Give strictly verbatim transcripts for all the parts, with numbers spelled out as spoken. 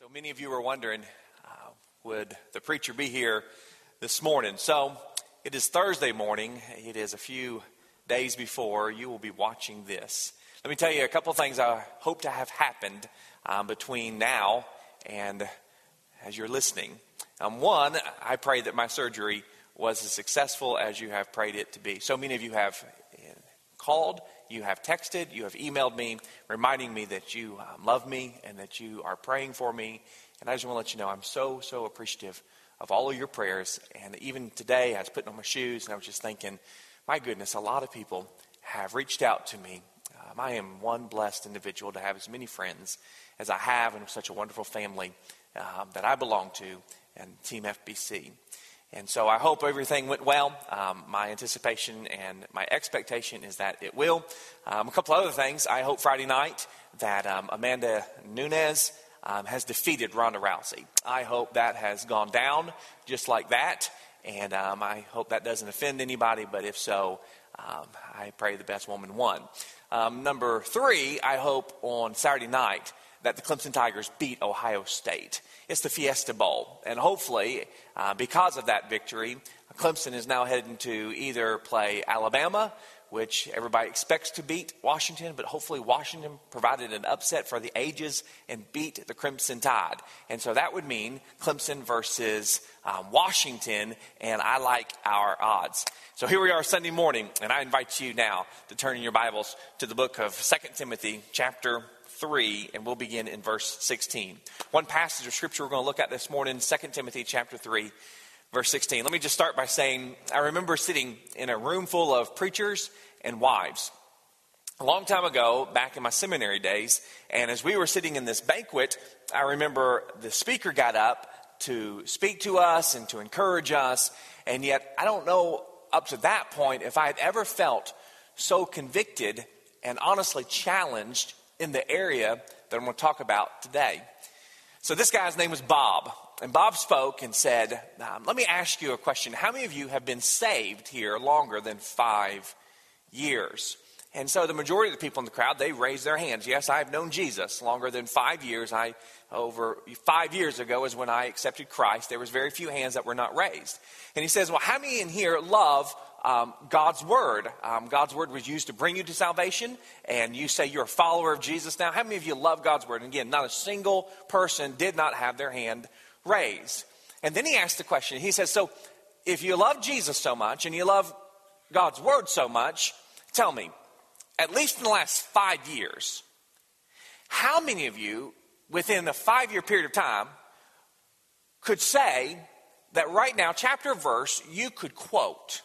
So many of you were wondering, uh, would the preacher be here this morning? So it is Thursday morning. It is a few days before you will be watching this. Let me tell you a couple of things I hope to have happened um, between now and as you're listening. Um, one, I pray that my surgery was as successful as you have prayed it to be. So many of you have called, you have texted, you have emailed me, reminding me that you um, love me and that you are praying for me. And I just want to let you know I'm so, so appreciative of all of your prayers. And even today, I was putting on my shoes and I was just thinking, my goodness, a lot of people have reached out to me. Um, I am one blessed individual to have as many friends as I have and such a wonderful family um, that I belong to and Team F B C. And so I hope everything went well. Um, my anticipation and my expectation is that it will. Um, a couple other things. I hope Friday night that um, Amanda Nunes um, has defeated Ronda Rousey. I hope that has gone down just like that. And um, I hope that doesn't offend anybody. But if so, um, I pray the best woman won. Um, number three, I hope on Saturday night that the Clemson Tigers beat Ohio State. It's the Fiesta Bowl. And hopefully, uh, because of that victory, Clemson is now heading to either play Alabama, which everybody expects to beat Washington, but hopefully Washington provided an upset for the ages and beat the Crimson Tide. And so that would mean Clemson versus um, Washington, and I like our odds. So here we are Sunday morning, and I invite you now to turn in your Bibles to the book of Second Timothy chapter three, and we'll begin in verse sixteen. One passage of scripture we're going to look at this morning, Second Timothy chapter three, verse sixteen. Let me just start by saying, I remember sitting in a room full of preachers and wives a long time ago, back in my seminary days, and as we were sitting in this banquet, I remember the speaker got up to speak to us and to encourage us, and yet I don't know up to that point if I had ever felt so convicted and honestly challenged in the area that I'm going to talk about today. So this guy's name was Bob. And Bob spoke and said, um, let me ask you a question. How many of you have been saved here longer than five years? And so the majority of the people in the crowd, they raised their hands. Yes, I've known Jesus longer than five years. I over five years ago is when I accepted Christ. There was very few hands that were not raised. And he says, well, how many in here love Um, God's word? Um, God's word was used to bring you to salvation, and you say you're a follower of Jesus now. How many of you love God's word? And again, not a single person did not have their hand raised. And then he asked the question. He says, so if you love Jesus so much and you love God's word so much, tell me, at least in the last five years, how many of you within a five-year period of time could say that right now, chapter verse, you could quote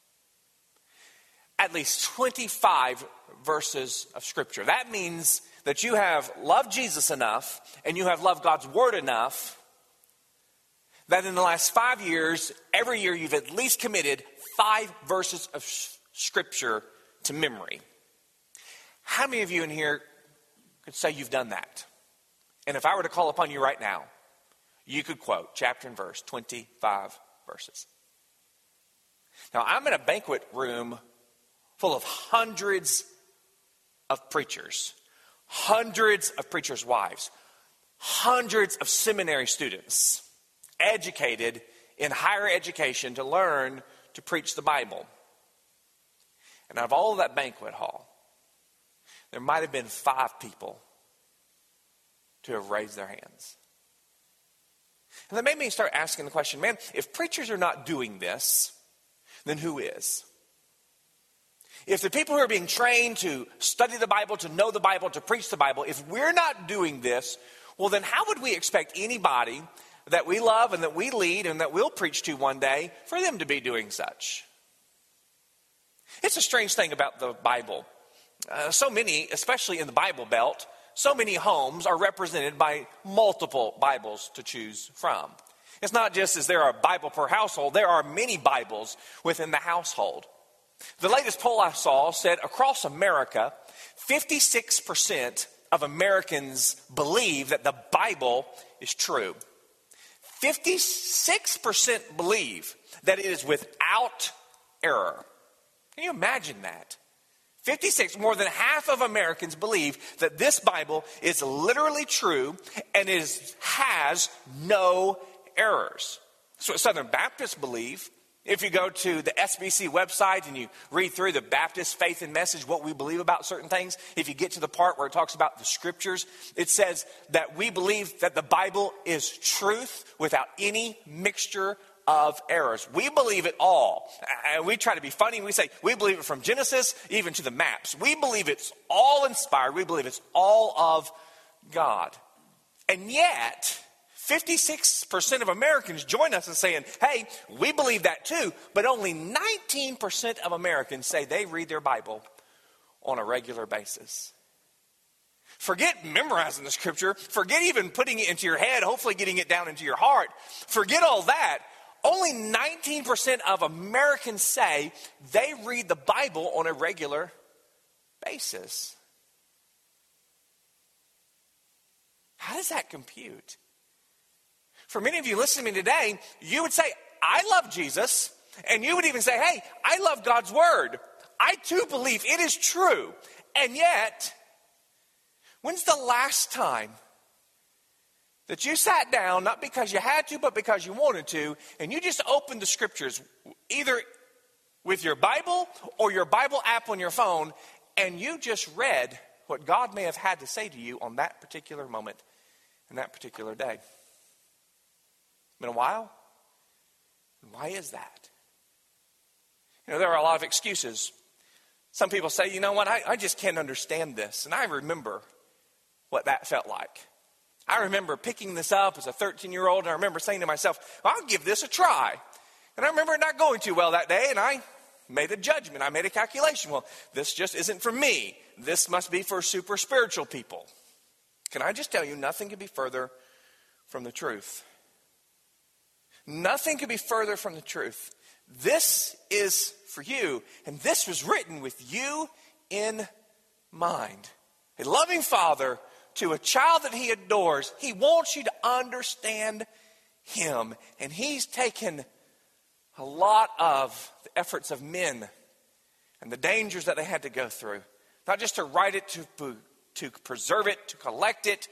at least twenty-five verses of scripture? That means that you have loved Jesus enough and you have loved God's word enough that in the last five years, every year you've at least committed five verses of scripture to memory. How many of you in here could say you've done that? And if I were to call upon you right now, you could quote chapter and verse, twenty-five verses. Now, I'm in a banquet room full of hundreds of preachers, hundreds of preachers' wives, hundreds of seminary students educated in higher education to learn to preach the Bible. And out of all of that banquet hall, there might have been five people to have raised their hands. And that made me start asking the question, man, if preachers are not doing this, then who is? If the people who are being trained to study the Bible, to know the Bible, to preach the Bible, if we're not doing this, well, then how would we expect anybody that we love and that we lead and that we'll preach to one day for them to be doing such? It's a strange thing about the Bible. Uh, so many, especially in the Bible Belt, so many homes are represented by multiple Bibles to choose from. It's not just as there are a Bible per household, there are many Bibles within the household. The latest poll I saw said across America, fifty-six percent of Americans believe that the Bible is true. fifty-six percent believe that it is without error. Can you imagine that? fifty-six, more than half of Americans believe that this Bible is literally true and is, has no errors. That's what Southern Baptists believe. If you go to the S B C website and you read through the Baptist Faith and Message, what we believe about certain things, if you get to the part where it talks about the scriptures, it says that we believe that the Bible is truth without any mixture of errors. We believe it all. And we try to be funny. We say we believe it from Genesis even to the maps. We believe it's all inspired. We believe it's all of God. And yet, fifty-six percent of Americans join us in saying, hey, we believe that too, but only nineteen percent of Americans say they read their Bible on a regular basis. Forget memorizing the scripture. Forget even putting it into your head, hopefully getting it down into your heart. Forget all that. Only nineteen percent of Americans say they read the Bible on a regular basis. How does that compute? For many of you listening to me today, you would say, I love Jesus. And you would even say, hey, I love God's word. I too believe it is true. And yet, when's the last time that you sat down, not because you had to, but because you wanted to, and you just opened the scriptures, either with your Bible or your Bible app on your phone, and you just read what God may have had to say to you on that particular moment and that particular day? Been a while? Why is that? You know, there are a lot of excuses. Some people say, you know what, I, I just can't understand this. And I remember what that felt like. I remember picking this up as a thirteen-year-old, and I remember saying to myself, well, I'll give this a try. And I remember it not going too well that day, and I made a judgment. I made a calculation. Well, this just isn't for me. This must be for super spiritual people. Can I just tell you, nothing could be further from the truth. Nothing could be further from the truth. This is for you, and this was written with you in mind. A loving father to a child that he adores, he wants you to understand him. And he's taken a lot of the efforts of men and the dangers that they had to go through. Not just to write it, to, to preserve it, to collect it,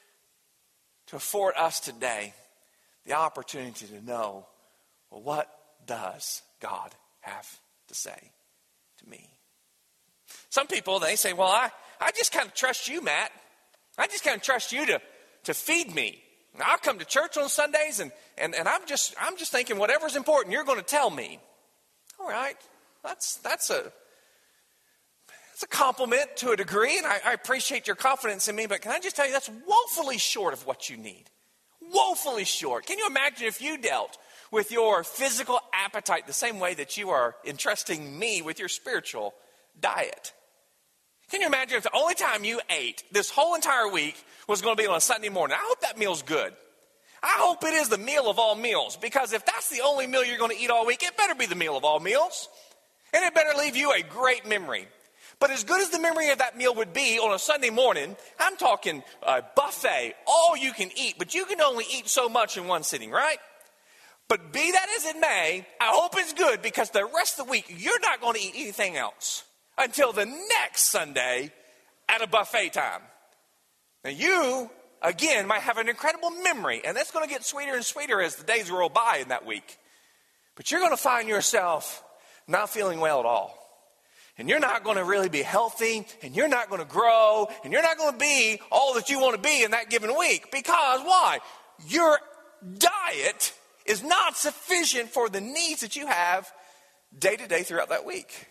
to afford us today the opportunity to know, well, what does God have to say to me? Some people, they say, well, I, I just kind of trust you, Matt. I just kind of trust you to, to feed me. I'll come to church on Sundays, and, and, and I'm just I'm just thinking whatever's important, you're going to tell me. All right, that's that's a that's a compliment to a degree, and I, I appreciate your confidence in me. But can I just tell you, that's woefully short of what you need. Woefully short. Can you imagine if you dealt with your physical appetite the same way that you are entrusting me with your spiritual diet? Can you imagine if the only time you ate this whole entire week was going to be on a Sunday morning? I hope that meal's good. I hope it is the meal of all meals, because if that's the only meal you're going to eat all week, it better be the meal of all meals. And it better leave you a great memory. But as good as the memory of that meal would be on a Sunday morning, I'm talking a buffet, all you can eat, but you can only eat so much in one sitting, right? But be that as it may, I hope it's good, because the rest of the week, you're not going to eat anything else until the next Sunday at a buffet time. Now you, again, might have an incredible memory, and that's going to get sweeter and sweeter as the days roll by in that week. But you're going to find yourself not feeling well at all. And you're not going to really be healthy, and you're not going to grow, and you're not going to be all that you want to be in that given week. Because why? Your diet is not sufficient for the needs that you have day to day throughout that week.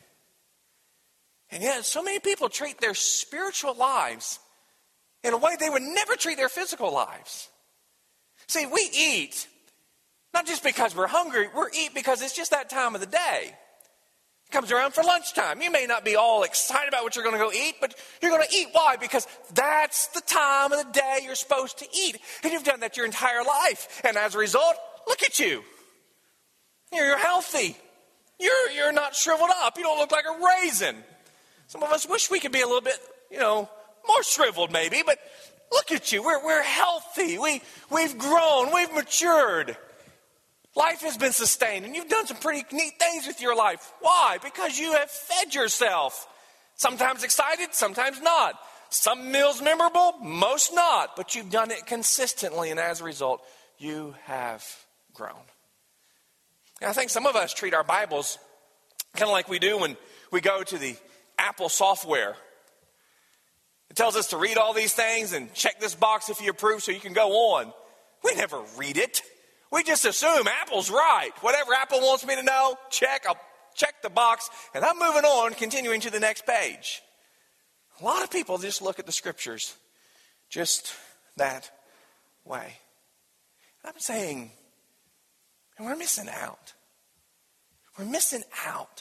And yet, so many people treat their spiritual lives in a way they would never treat their physical lives. See, we eat not just because we're hungry, we eat because it's just that time of the day. It comes around for lunchtime. You may not be all excited about what you're going to go eat, but you're going to eat. Why? Because that's the time of the day you're supposed to eat. And you've done that your entire life. And as a result, look at you. You're healthy. You're, you're not shriveled up. You don't look like a raisin. Some of us wish we could be a little bit, you know, more shriveled maybe, but look at you. We're, we're healthy. We, we've grown. We've matured. Life has been sustained, and you've done some pretty neat things with your life. Why? Because you have fed yourself Sometimes excited, sometimes not. Some meals memorable, most not. But you've done it consistently, and as a result, you have grown. And I think some of us treat our Bibles kind of like we do when we go to the Apple software. It tells us to read all these things and check this box if you approve so you can go on. We never read it. We just assume Apple's right. Whatever Apple wants me to know, check, I'll check the box, and I'm moving on, continuing to the next page. A lot of people just look at the scriptures just that way. And I'm saying, we're missing out. We're missing out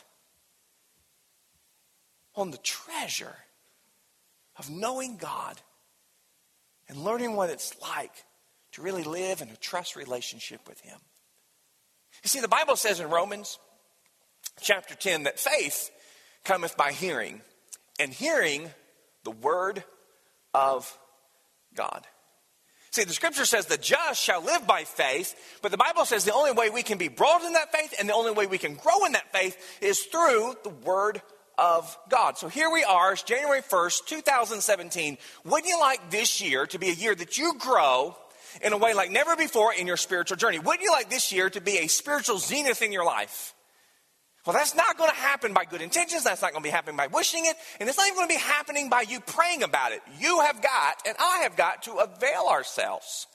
on the treasure of knowing God and learning what it's like to really live in a trust relationship with Him. You see, the Bible says in Romans chapter ten that faith cometh by hearing, and hearing the word of God. See, the scripture says the just shall live by faith, but the Bible says the only way we can be brought in that faith and the only way we can grow in that faith is through the word of God. So here we are, it's January first, two thousand seventeen. Wouldn't you like this year to be a year that you grow in a way like never before in your spiritual journey? Wouldn't you like this year to be a spiritual zenith in your life? Well, that's not going to happen by good intentions. That's not going to be happening by wishing it. And it's not even going to be happening by you praying about it. You have got, and I have got, to avail ourselves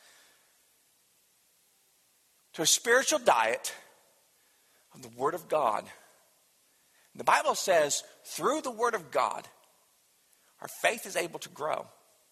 to a spiritual diet of the Word of God. The Bible says through the Word of God, our faith is able to grow.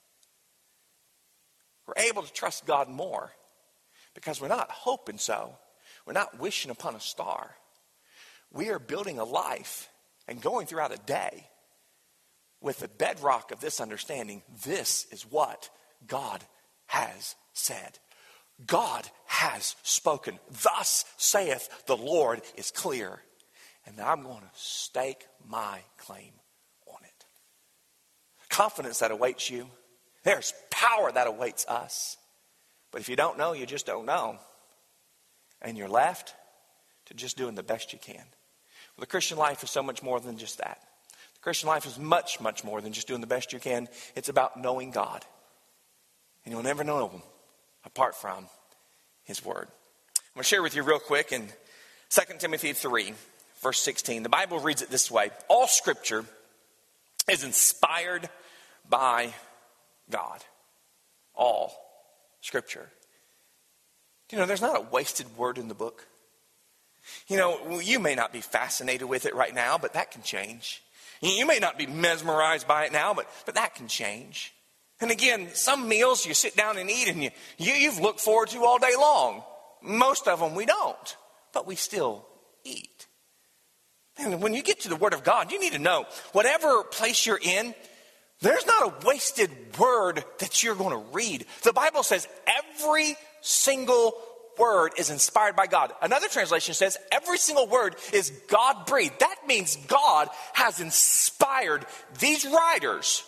We're able to trust God more because we're not hoping so. We're not wishing upon a star. We are building a life and going throughout a day with the bedrock of this understanding. This is what God has said. God has spoken. Thus saith the Lord is clear. And I'm going to stake my claim on it. Confidence that awaits you. There's power that awaits us. But if you don't know, you just don't know. And you're left to just doing the best you can. Well, the Christian life is so much more than just that. The Christian life is much, much more than just doing the best you can. It's about knowing God. And you'll never know Him apart from His Word. I'm going to share with you real quick in Second Timothy three, verse sixteen. The Bible reads it this way. All Scripture is inspired by God. All Scripture. You know, there's not a wasted word in the book. You know, you may not be fascinated with it right now, but that can change. You may not be mesmerized by it now, but, but that can change. And again, some meals you sit down and eat and you, you, you've looked forward to all day long. Most of them we don't, but we still eat. And when you get to the Word of God, you need to know, whatever place you're in, there's not a wasted word that you're going to read. The Bible says every single word is inspired by God. Another translation says every single word is God-breathed. That means God has inspired these writers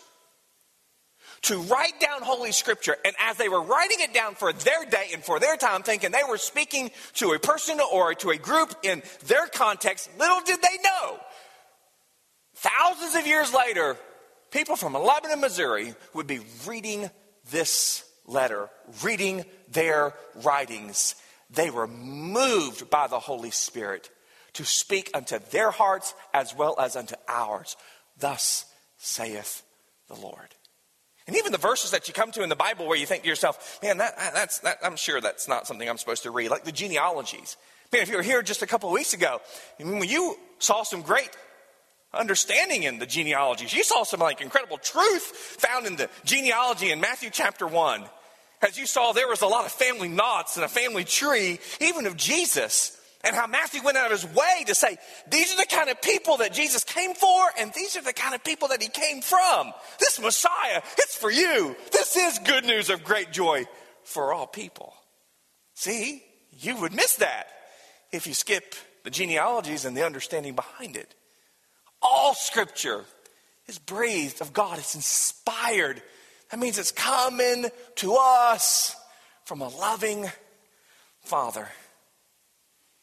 to write down Holy Scripture. And as they were writing it down for their day and for their time, thinking they were speaking to a person or to a group in their context, little did they know, thousands of years later, people from Lebanon, Missouri would be reading this letter, reading their writings. They were moved by the Holy Spirit to speak unto their hearts as well as unto ours. Thus saith the Lord. And even the verses that you come to in the Bible where you think to yourself, man, that, that's, that, I'm sure that's not something I'm supposed to read, like the genealogies. Man, if you were here just a couple of weeks ago, when you saw some great understanding in the genealogies, you saw some like incredible truth found in the genealogy in Matthew chapter one. As you saw, there was a lot of family knots and a family tree, even of Jesus. And how Matthew went out of his way to say, these are the kind of people that Jesus came for, and these are the kind of people that he came from. This Messiah, it's for you. This is good news of great joy for all people. See, you would miss that if you skip the genealogies and the understanding behind it. All Scripture is breathed of God. It's inspired. That means it's coming to us from a loving Father.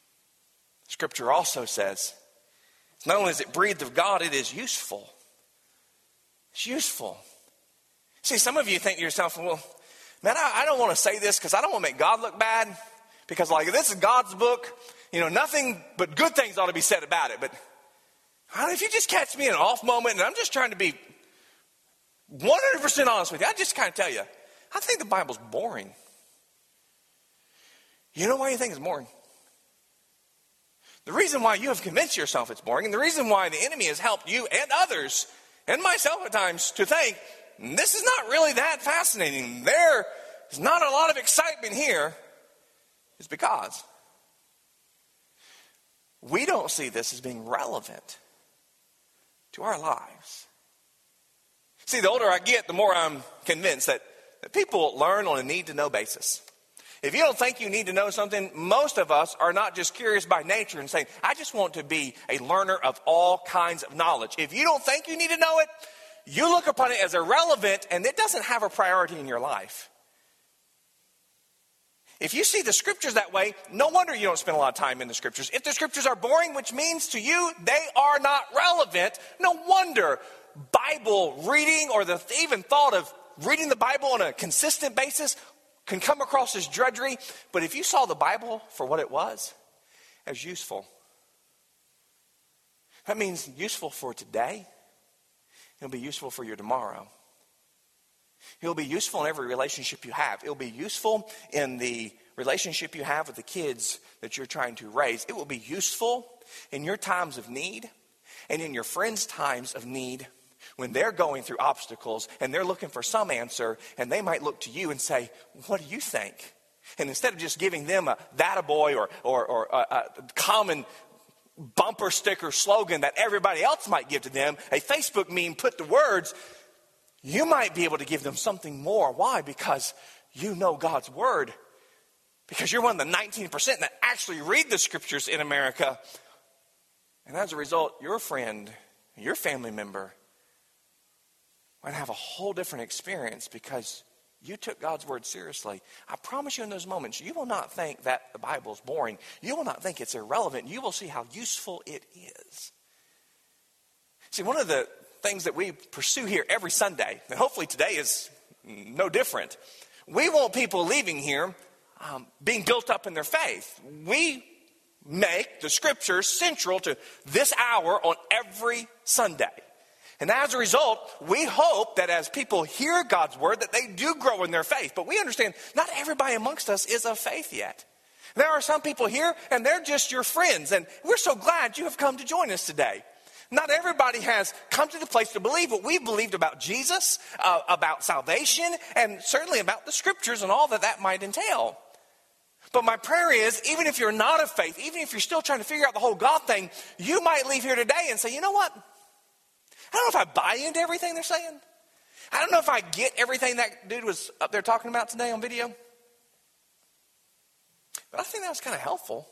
Scripture also says, not only is it breathed of God, it is useful It's useful. See, some of you think to yourself, well, man, I, I don't want to say this because I don't want to make God look bad. Because like, this is God's book. You know, nothing but good things ought to be said about it. But I don't know, if you just catch me in an off moment, and I'm just trying to be one hundred percent honest with you, I just kind of tell you, I think the Bible's boring. You know why you think it's boring? The reason why you have convinced yourself it's boring, and the reason why the enemy has helped you and others, and myself at times, to think, this is not really that fascinating. There is not a lot of excitement here, is because we don't see this as being relevant to our lives. See, the older I get, the more I'm convinced that, that people learn on a need-to-know basis. If you don't think you need to know something, most of us are not just curious by nature and saying, I just want to be a learner of all kinds of knowledge. If you don't think you need to know it, you look upon it as irrelevant and it doesn't have a priority in your life. If you see the scriptures that way, no wonder you don't spend a lot of time in the scriptures. If the scriptures are boring, which means to you they are not relevant, no wonder Bible reading or the even thought of reading the Bible on a consistent basis can come across as drudgery. But if you saw the Bible for what it was, as useful, that means useful for today. It'll be useful for your tomorrow. It'll be useful in every relationship you have. It'll be useful in the relationship you have with the kids that you're trying to raise. It will be useful in your times of need and in your friends' times of need when they're going through obstacles and they're looking for some answer, and they might look to you and say, what do you think? And instead of just giving them a that a boy or, or, or a, a common bumper sticker slogan that everybody else might give to them, a Facebook meme put to words, you might be able to give them something more. Why? Because you know God's word. Because you're one of the nineteen percent that actually read the scriptures in America. And as a result, your friend, your family member might have a whole different experience because you took God's word seriously. I promise you, in those moments, you will not think that the Bible is boring. You will not think it's irrelevant. You will see how useful it is. See, one of the things that we pursue here every Sunday, and hopefully today is no different, we want people leaving here um, being built up in their faith. We make the scriptures central to this hour on every Sunday. And as a result, we hope that as people hear God's word, that they do grow in their faith. But we understand not everybody amongst us is of faith yet. There are some people here, and they're just your friends. And we're so glad you have come to join us today. Not everybody has come to the place to believe what we've believed about Jesus, uh, about salvation, and certainly about the scriptures and all that that might entail. But my prayer is, even if you're not of faith, even if you're still trying to figure out the whole God thing, you might leave here today and say, you know what? I don't know if I buy into everything they're saying. I don't know if I get everything that dude was up there talking about today on video. But I think that was kind of helpful.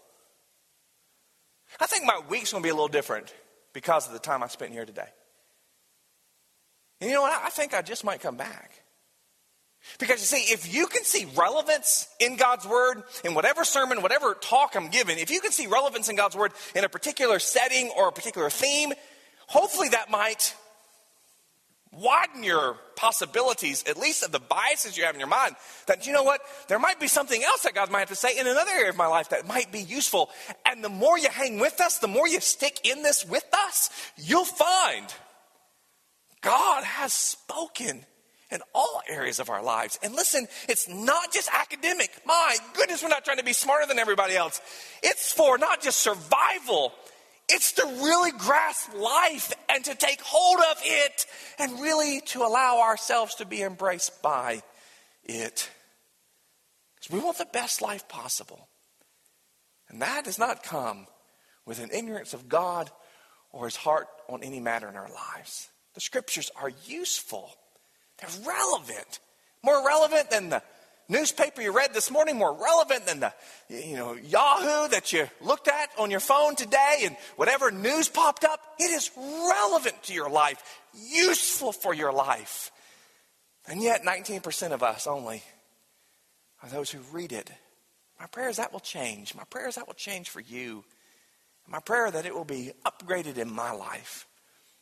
I think my week's going to be a little different because of the time I spent here today. And you know what? I think I just might come back. Because you see, if you can see relevance in God's word, in whatever sermon, whatever talk I'm giving, if you can see relevance in God's word in a particular setting or a particular theme, hopefully that might widen your possibilities, at least of the biases you have in your mind, that, you know what, there might be something else that God might have to say in another area of my life that might be useful. And the more you hang with us, the more you stick in this with us, you'll find God has spoken in all areas of our lives. And listen, it's not just academic. My goodness, we're not trying to be smarter than everybody else. It's for not just survival. It's to really grasp life and to take hold of it and really to allow ourselves to be embraced by it. Because we want the best life possible. And that does not come with an ignorance of God or his heart on any matter in our lives. The scriptures are useful. They're relevant. More relevant than the newspaper you read this morning, more relevant than the, you know, Yahoo that you looked at on your phone today, and whatever news popped up. It is relevant to your life, useful for your life. And yet nineteen percent of us only are those who read it. My prayer is that will change. My prayer is that will change for you. My prayer that it will be upgraded in my life.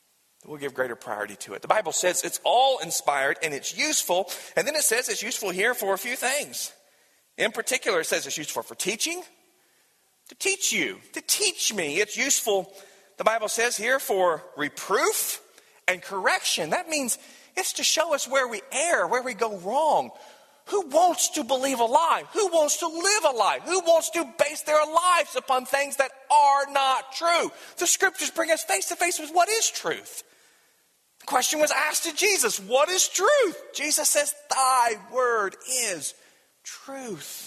we'll give greater priority to it. The Bible says it's all inspired and it's useful. And then it says it's useful here for a few things. In particular, it says it's useful for teaching, to teach you, to teach me. It's useful, the Bible says here, for reproof and correction. That means it's to show us where we err, where we go wrong. Who wants to believe a lie? Who wants to live a lie? Who wants to base their lives upon things that are not true? The scriptures bring us face to face with what is truth. The question was asked to Jesus, what is truth? Jesus says, thy word is truth.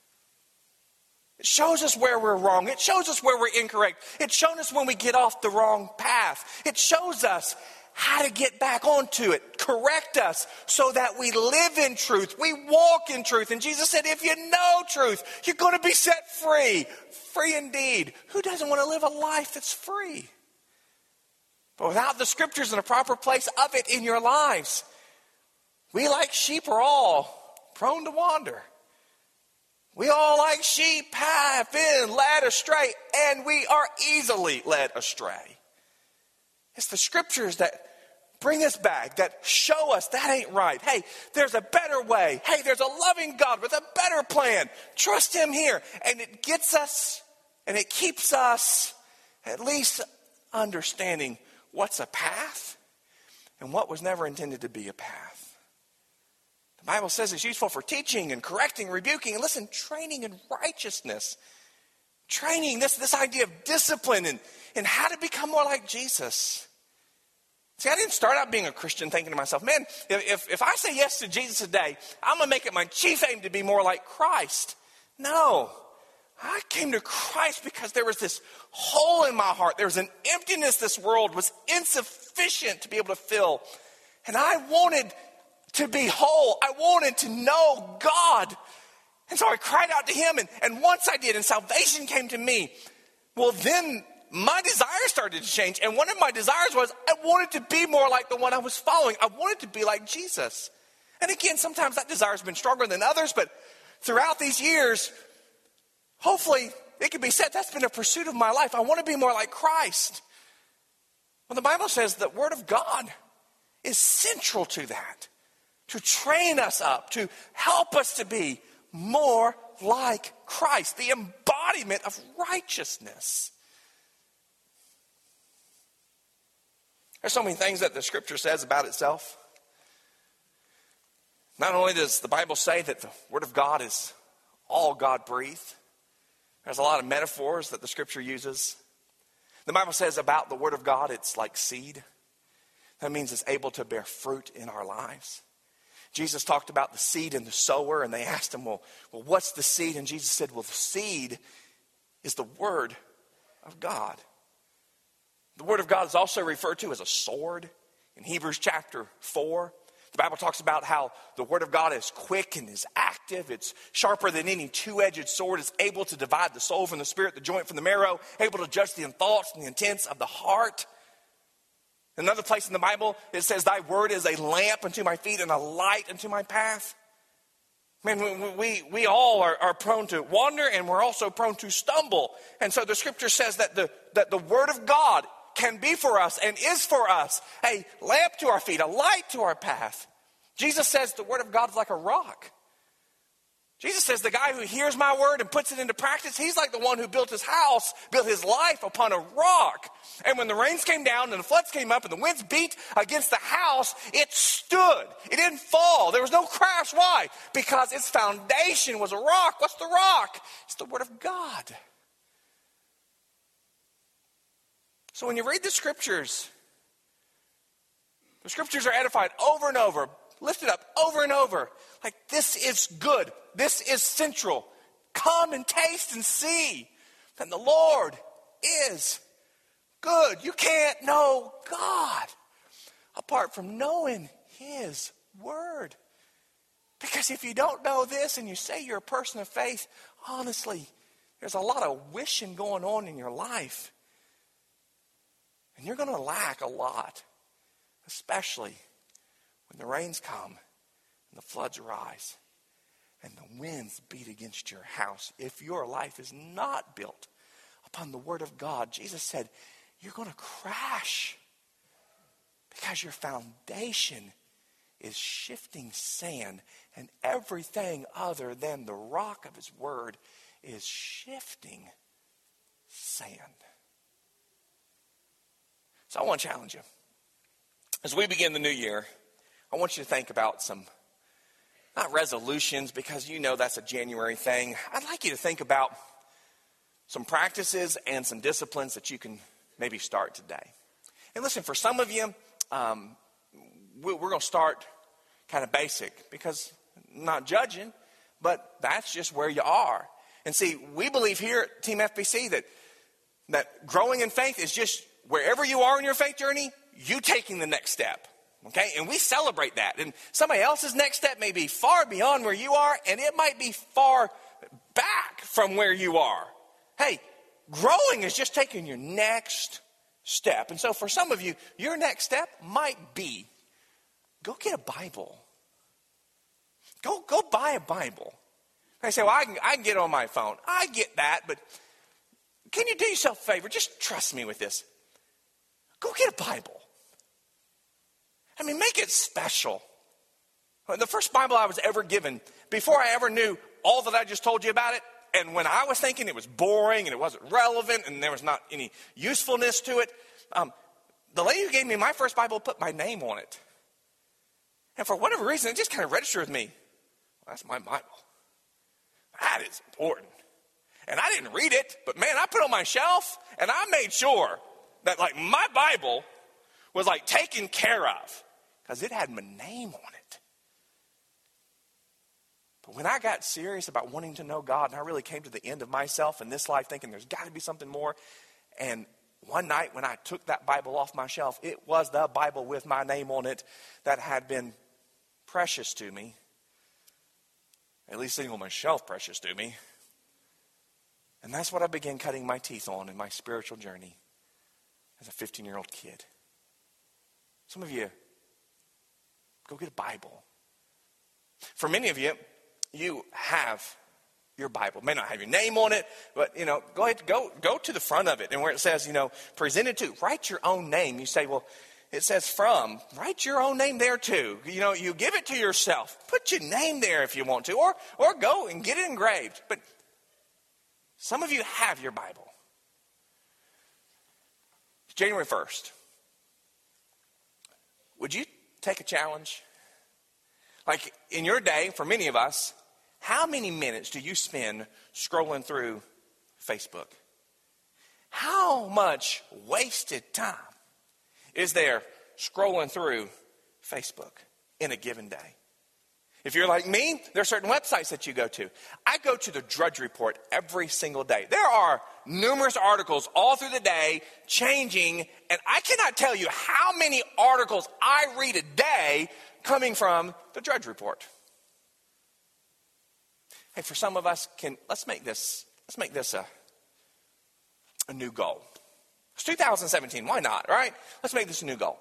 It shows us where we're wrong. It shows us where we're incorrect. It shows us when we get off the wrong path. It shows us how to get back onto it, correct us so that we live in truth. We walk in truth. And Jesus said, if you know truth, you're going to be set free. Free indeed. Who doesn't want to live a life that's free? But without the scriptures in a proper place of it in your lives, we like sheep are all prone to wander. We all like sheep have been led astray, and we are easily led astray. It's the scriptures that bring us back, that show us that ain't right. Hey, there's a better way. Hey, there's a loving God with a better plan. Trust him here. And it gets us, and it keeps us at least understanding what's a path and what was never intended to be a path. The Bible says it's useful for teaching and correcting, rebuking, and listen, training in righteousness. Training, this, this idea of discipline and, and how to become more like Jesus. See, I didn't start out being a Christian thinking to myself, man, if, if I say yes to Jesus today, I'm going to make it my chief aim to be more like Christ. No, I came to Christ because there was this hole in my heart. There was an emptiness this world was insufficient to be able to fill. And I wanted to be whole. I wanted to know God. And so I cried out to him. And, and once I did, and salvation came to me, well, then my desires started to change. And one of my desires was I wanted to be more like the one I was following. I wanted to be like Jesus. And again, sometimes that desire has been stronger than others. But throughout these years, hopefully it can be said that's been a pursuit of my life. I want to be more like Christ. Well, the Bible says the Word of God is central to that. To train us up, to help us to be more like Christ, the embodiment of righteousness. There's so many things that the scripture says about itself. Not only does the Bible say that the Word of God is all God-breathed, there's a lot of metaphors that the scripture uses. The Bible says about the Word of God, it's like seed. That means it's able to bear fruit in our lives. Jesus talked about the seed and the sower, and they asked him, well, well, what's the seed? And Jesus said, well, the seed is the Word of God. The Word of God is also referred to as a sword in Hebrews chapter four. The Bible talks about how the Word of God is quick and is active. It's sharper than any two-edged sword. It's able to divide the soul from the spirit, the joint from the marrow, able to judge the thoughts and the intents of the heart. Another place in the Bible, it says, thy word is a lamp unto my feet and a light unto my path. Man, we, we, we all are, are prone to wander, and we're also prone to stumble. And so the scripture says that the, that the Word of God can be for us and is for us a lamp to our feet, a light to our path. Jesus says the Word of God is like a rock. Jesus says the guy who hears my word and puts it into practice, he's like the one who built his house, built his life upon a rock. And when the rains came down and the floods came up and the winds beat against the house, it stood. It didn't fall. There was no crash. Why? Because its foundation was a rock. What's the rock? It's the Word of God. So when you read the scriptures, the scriptures are edified over and over, lifted up over and over. Like, this is good. This is central. Come and taste and see that the Lord is good. You can't know God apart from knowing His Word. Because if you don't know this and you say you're a person of faith, honestly, there's a lot of wishing going on in your life. And you're going to lack a lot, especially when the rains come and the floods rise and the winds beat against your house. If your life is not built upon the Word of God, Jesus said, you're going to crash. Because your foundation is shifting sand, and everything other than the rock of his word is shifting sand. So I want to challenge you. As we begin the new year, I want you to think about some, not resolutions, because you know that's a January thing. I'd like you to think about some practices and some disciplines that you can maybe start today. And listen, for some of you, um, we're going to start kind of basic, because I'm not judging, but that's just where you are. And see, we believe here at Team F B C that, that growing in faith is just wherever you are in your faith journey, you taking the next step. Okay? And we celebrate that. And somebody else's next step may be far beyond where you are, and it might be far back from where you are. Hey, growing is just taking your next step. And so for some of you, your next step might be go get a Bible. Go, go buy a Bible. I say, well, I can, I can get it on my phone. I get that, but can you do yourself a favor? Just trust me with this. Go get a Bible. I mean, make it special. The first Bible I was ever given, before I ever knew all that I just told you about it, and when I was thinking it was boring and it wasn't relevant and there was not any usefulness to it, um, the lady who gave me my first Bible put my name on it. And for whatever reason, it just kind of registered with me. Well, that's my Bible. That is important. And I didn't read it, but man, I put it on my shelf and I made sure that like my Bible was like taken care of because it had my name on it. But when I got serious about wanting to know God, and I really came to the end of myself in this life thinking there's got to be something more, and one night when I took that Bible off my shelf, it was the Bible with my name on it that had been precious to me, at least sitting on my shelf precious to me. And that's what I began cutting my teeth on in my spiritual journey as a fifteen-year-old kid. Some of you, go get a Bible. For many of you, you have your Bible. It may not have your name on it, but, you know, go ahead, go, go to the front of it. And where it says, you know, presented to, write your own name. You say, well, it says from, write your own name there too. You know, you give it to yourself. Put your name there if you want to, or, or go and get it engraved. But some of you have your Bible. It's January first. Would you take a challenge? Like in your day, for many of us, how many minutes do you spend scrolling through Facebook? How much wasted time is there scrolling through Facebook in a given day? If you're like me, there are certain websites that you go to. I go to the Drudge Report every single day. There are numerous articles all through the day changing, and I cannot tell you how many articles I read a day coming from the Drudge Report. Hey, for some of us, can let's make this let's make this a, a new goal. It's two thousand seventeen. Why not? Right? Let's make this a new goal.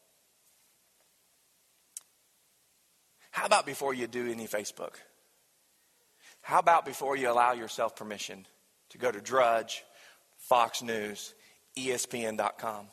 How about before you do any Facebook? How about before you allow yourself permission to go to Drudge, Fox News, E S P N dot com?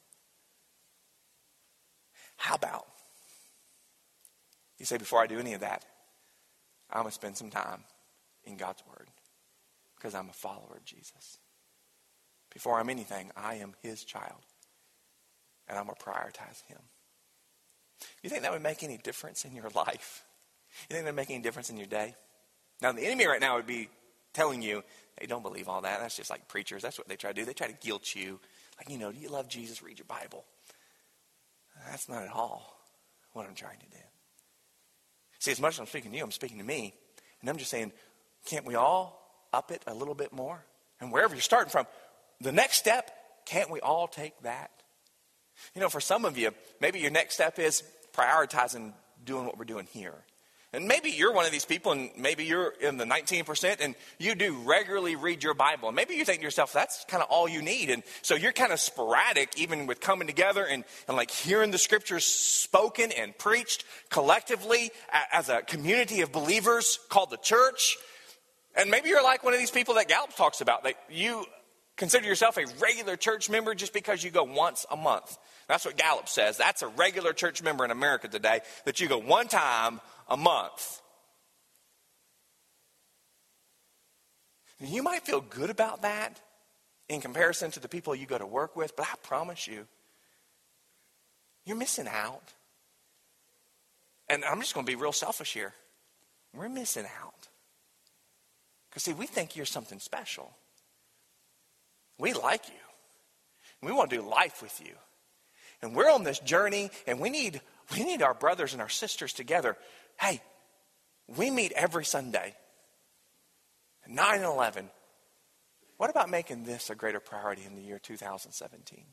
How about you say, before I do any of that, I'm going to spend some time in God's Word because I'm a follower of Jesus. Before I'm anything, I am His child, and I'm going to prioritize Him. You think that would make any difference in your life? You think that would make any difference in your day? Now, the enemy right now would be telling you, hey, don't believe all that. That's just like preachers. That's what they try to do. They try to guilt you. Like, you know, do you love Jesus? Read your Bible. That's not at all what I'm trying to do. See, as much as I'm speaking to you, I'm speaking to me. And I'm just saying, can't we all up it a little bit more? And wherever you're starting from, the next step, can't we all take that? You know, for some of you, maybe your next step is prioritizing doing what we're doing here. And maybe you're one of these people, and maybe you're in the nineteen percent, and you do regularly read your Bible. And maybe you think to yourself, that's kind of all you need. And so you're kind of sporadic, even with coming together and, and like hearing the scriptures spoken and preached collectively as a community of believers called the church. And maybe you're like one of these people that Gallup talks about, that you Consider yourself a regular church member just because you go once a month. That's what Gallup says. That's a regular church member in America today, that you go one time a month. You might feel good about that in comparison to the people you go to work with, but I promise you, you're missing out. And I'm just going to be real selfish here. We're missing out. Because, see, we think you're something special. We like you. We want to do life with you. And we're on this journey, and we need we need our brothers and our sisters together. Hey, we meet every Sunday. nine and eleven. What about making this a greater priority in the year two thousand seventeen?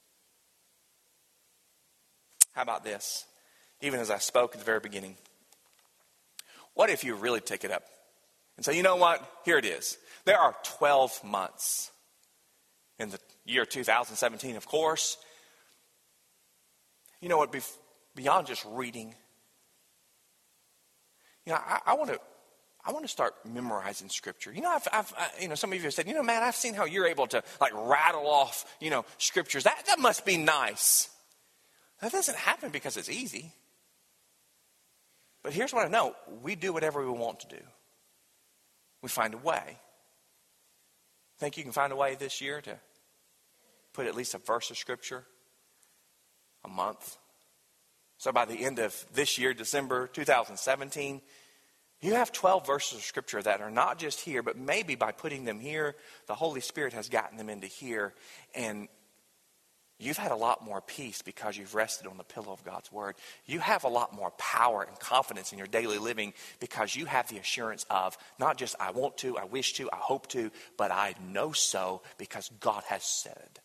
How about this? Even as I spoke at the very beginning. What if you really take it up and say, you know what? Here it is. There are twelve months in the year two thousand seventeen, of course. You know what? Beyond just reading, you know, I, I want to I want to start memorizing Scripture. You know, I've, I've I, you know, some of you have said, you know, Matt, I've seen how you're able to like rattle off, you know, Scriptures. That that must be nice. That doesn't happen because it's easy. But here's what I know: we do whatever we want to do. We find a way. Think you can find a way this year to put at least a verse of Scripture a month? So by the end of this year, December two thousand seventeen, you have twelve verses of Scripture that are not just here, but maybe by putting them here, the Holy Spirit has gotten them into here. And you've had a lot more peace because you've rested on the pillow of God's Word. You have a lot more power and confidence in your daily living because you have the assurance of not just I want to, I wish to, I hope to, but I know so because God has said.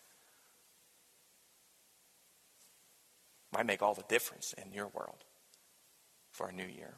Might make all the difference in your world for a new year.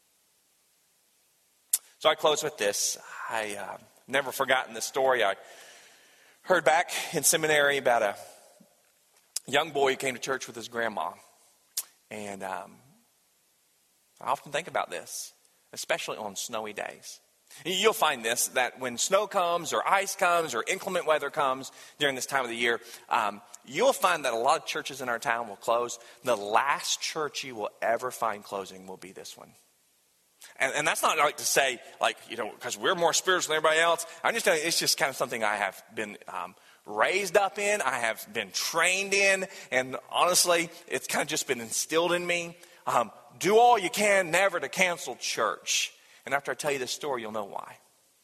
So I close with this. I uh, never forgotten this story. I heard back in seminary about a young boy who came to church with his grandma. And um, I often think about this, especially on snowy days. You'll find this, that when snow comes or ice comes or inclement weather comes during this time of the year, um, you'll find that a lot of churches in our town will close. The last church you will ever find closing will be this one. And, and that's not like to say, like, you know, because we're more spiritual than everybody else. I'm just telling you, it's just kind of something I have been um, raised up in. I have been trained in. And honestly, it's kind of just been instilled in me. Um, do all you can never to cancel church. And after I tell you this story, you'll know why.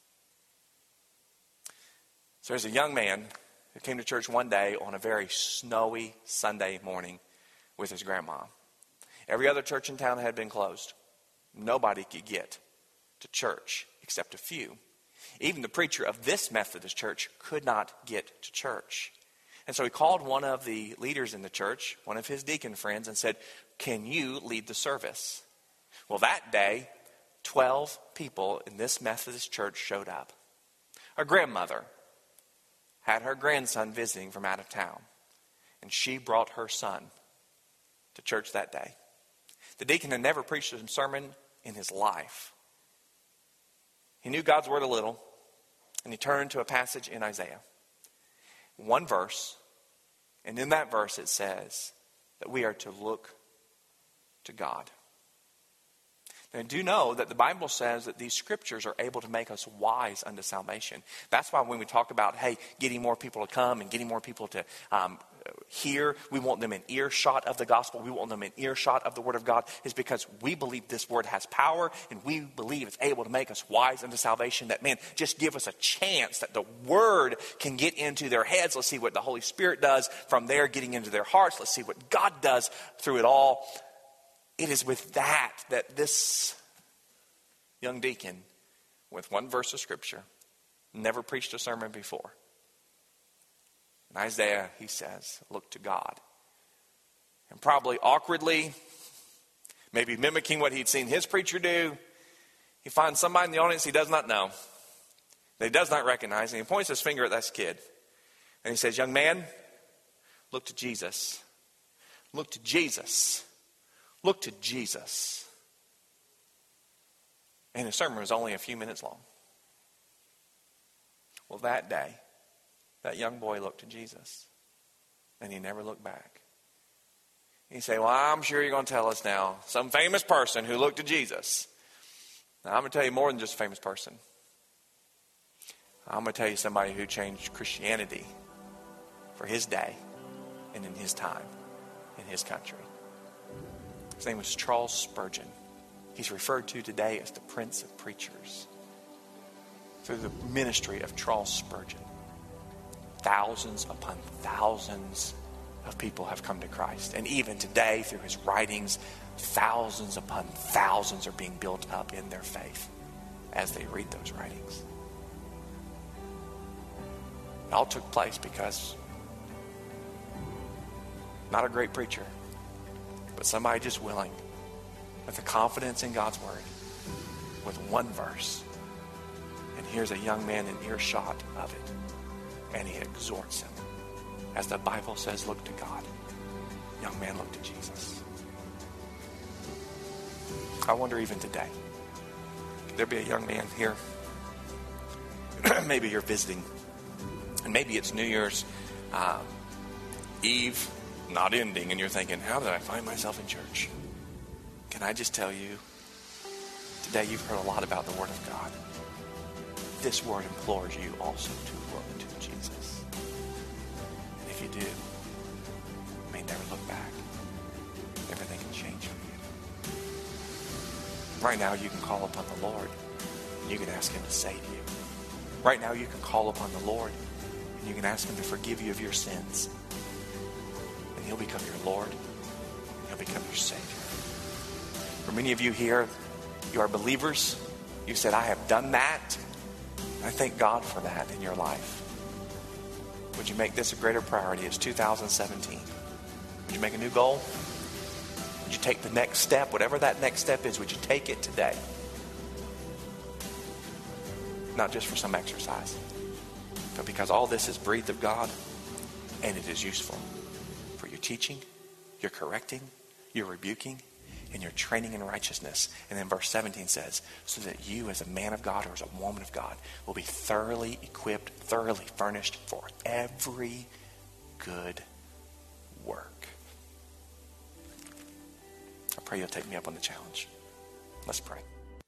So there's a young man who came to church one day on a very snowy Sunday morning with his grandma. Every other church in town had been closed. Nobody could get to church except a few. Even the preacher of this Methodist church could not get to church. And so he called one of the leaders in the church, one of his deacon friends, and said, "Can you lead the service?" Well, that day, twelve people in this Methodist church showed up. A grandmother had her grandson visiting from out of town, and she brought her son to church that day. The deacon had never preached a sermon in his life. He knew God's word a little, and he turned to a passage in Isaiah. One verse, and in that verse it says that we are to look to God. Now, do know that the Bible says that these scriptures are able to make us wise unto salvation. That's why when we talk about, hey, getting more people to come and getting more people to um, hear, we want them in earshot of the gospel, we want them in earshot of the word of God, is because we believe this word has power and we believe it's able to make us wise unto salvation. That, man, just give us a chance that the word can get into their heads. Let's see what the Holy Spirit does from there, getting into their hearts. Let's see what God does through it all. It is with that that this young deacon, with one verse of scripture, never preached a sermon before. In Isaiah, he says, look to God. And probably awkwardly, maybe mimicking what he'd seen his preacher do, he finds somebody in the audience he does not know, that he does not recognize, and he points his finger at this kid. And he says, young man, look to Jesus. Look to Jesus. Look to Jesus. And his sermon was only a few minutes long. Well, that day, That young boy looked to Jesus, and he never looked back. You say, well, I'm sure you're going to tell us now, some famous person who looked to Jesus. Now, I'm going to tell you more than just a famous person. I'm going to tell you somebody who changed Christianity for his day and in his time, in his country. His name was Charles Spurgeon. He's referred to today as the Prince of Preachers. Through the ministry of Charles Spurgeon, thousands upon thousands of people have come to Christ. And even today, through his writings, thousands upon thousands are being built up in their faith as they read those writings. It all took place because not a great preacher, but somebody just willing, with the confidence in God's word, with one verse. And here's a young man in earshot of it. And he exhorts him. As the Bible says, look to God. Young man looked to Jesus. I wonder even today, could there be a young man here? Maybe you're visiting. And maybe it's New Year's uh, Eve, not ending, and you're thinking, how did I find myself in church? Can I just tell you, today you've heard a lot about the Word of God. This Word implores you also to look to Jesus. And if you do, you may never look back. Everything can change for you. Right now you can call upon the Lord, and you can ask Him to save you. Right now you can call upon the Lord, and you can ask Him to forgive you of your sins. And He'll become your Lord, and He'll become your Savior. For many of you here, you are believers. You said, I have done that. I thank God for that in your life. Would you make this a greater priority? It's two thousand seventeen. Would you make a new goal? Would you take the next step? Whatever that next step is, would you take it today? Not just for some exercise, but because all this is breathed of God and it is useful for your teaching, your correcting, your rebuking, and your training in righteousness. And then verse seventeen says, so that you as a man of God or as a woman of God will be thoroughly equipped, thoroughly furnished for every good work. I pray you'll take me up on the challenge. Let's pray.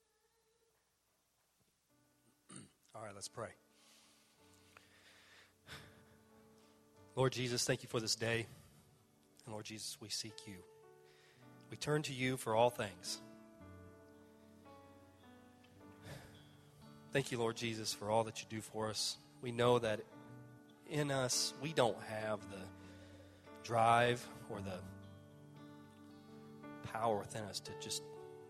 All right, let's pray. Lord Jesus, thank you for this day. And Lord Jesus, we seek you. We turn to you for all things. Thank you, Lord Jesus, for all that you do for us. We know that in us, we don't have the drive or the power within us to just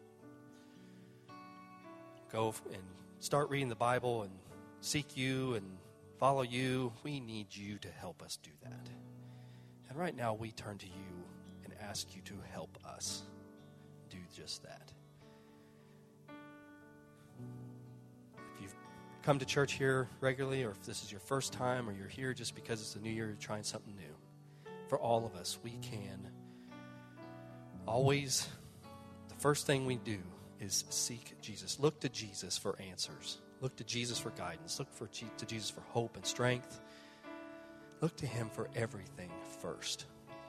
go and start reading the Bible and seek you and follow you. We need you to help us do that. And right now, we turn to you and ask you to help us do just that. If you've come to church here regularly, or if this is your first time, or you're here just because it's a new year, you're trying something new, for all of us, we can always, the first thing we do is seek Jesus. Look to Jesus for answers. Look to Jesus for guidance. Look for to Jesus for hope and strength. Look to Him for everything first.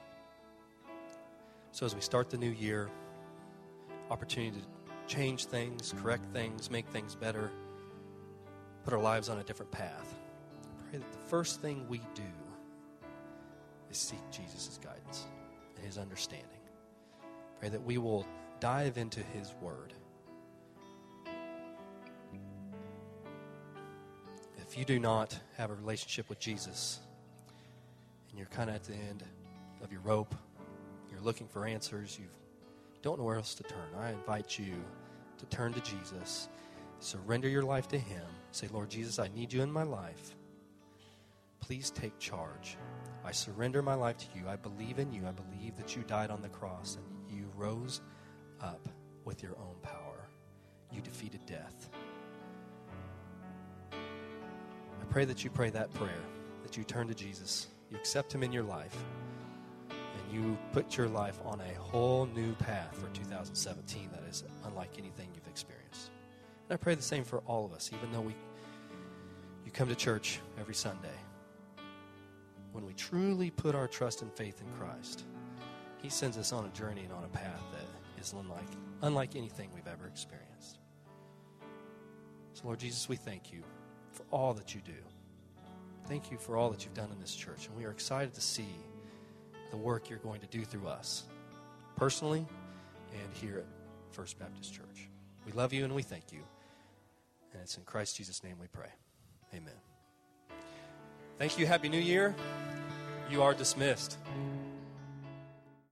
So as we start the new year, opportunity to change things, correct things, make things better, put our lives on a different path. I pray that the first thing we do is seek Jesus' guidance and His understanding. Pray that we will dive into His Word. If you do not have a relationship with Jesus, and you're kind of at the end of your rope, you're looking for answers, you don't know where else to turn, I invite you to turn to Jesus, surrender your life to Him, say, Lord Jesus, I need you in my life. Please take charge. I surrender my life to you. I believe in you. I believe that you died on the cross and you rose up with your own power. You defeated death. I pray that you pray that prayer, that you turn to Jesus, you accept Him in your life, and you put your life on a whole new path for two thousand seventeen that is unlike anything you've experienced. And I pray the same for all of us, even though we you come to church every Sunday. when we truly put our trust and faith in Christ, he sends us on a journey and on a path that is unlike, unlike anything we've ever experienced. So, Lord Jesus, we thank you for all that you do. Thank you for all that you've done in this church. And we are excited to see the work you're going to do through us, personally and here at First Baptist Church. We love you and we thank you. And it's in Christ Jesus' name we pray. Amen. Thank you. Happy New Year. You are dismissed.